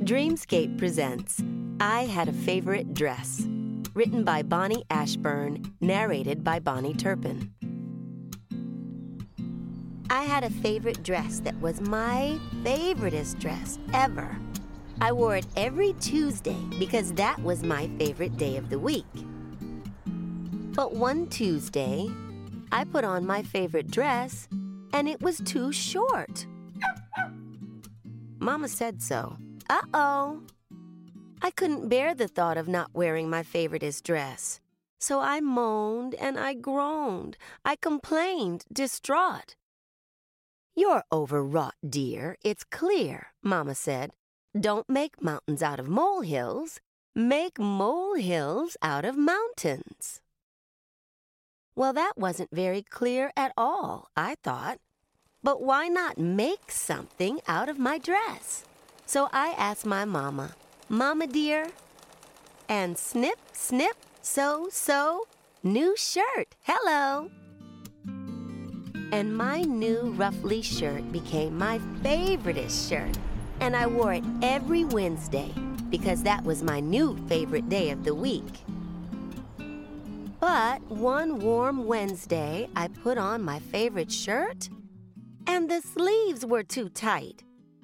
Dreamscape presents I Had a Favorite Dress, written by Bonnie Ashburn, narrated by Bonnie Turpin. I had a favorite dress that was my favoriteest dress ever. I wore it every Tuesday because that was my favorite day of the week. But one Tuesday, I put on my favorite dress and it was too short. Mama said so. Uh-oh. I couldn't bear the thought of not wearing my favoriteest dress. So I moaned and I groaned. I complained, distraught. "You're overwrought, dear. It's clear," Mama said. "Don't make mountains out of molehills. Make molehills out of mountains." Well, that wasn't very clear at all, I thought. But why not make something out of my dress? So I asked my mama, "Mama dear," and snip, snip, sew, new shirt, hello. And my new ruffly shirt became my favoriteest shirt, and I wore it every Wednesday because that was my new favorite day of the week. But one warm Wednesday, I put on my favorite shirt, and the sleeves were too tight.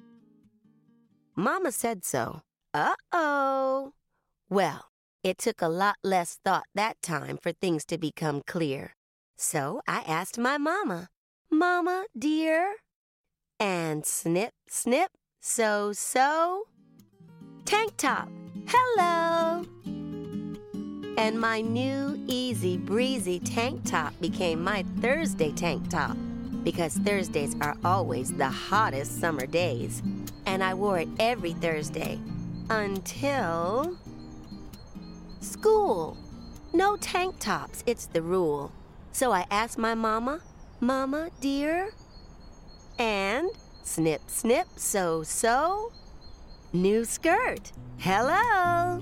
Mama said so. Uh-oh. Well, it took a lot less thought that time for things to become clear. So I asked my mama, "Mama, dear," and snip, snip, sew, tank top, hello. And my new easy breezy tank top became my Thursday tank top because Thursdays are always the hottest summer days. And I wore it every Thursday until school. No tank tops, it's the rule. So I asked my mama, "Mama, dear," and snip, snip, sew, new skirt, hello.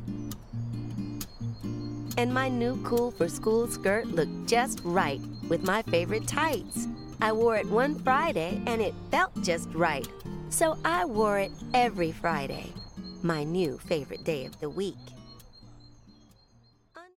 And my new cool for school skirt looked just right with my favorite tights. I wore it one Friday and it felt just right. So I wore it every Friday, my new favorite day of the week.